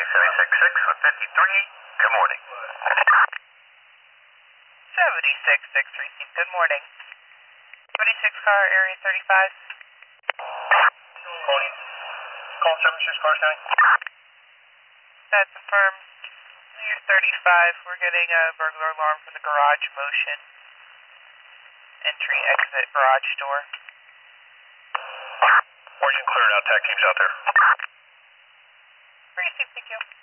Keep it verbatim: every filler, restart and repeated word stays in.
seventy-six six with fifty-three, good morning. seventy-six six received, good morning. seventy-six car, area thirty-five. Calling, call seventy-six car standing. That's affirmed. Area thirty-five, we're getting a burglar alarm from the garage motion. Entry, exit, garage door. Or you can clear it out, tag team's out there. Received, thank you.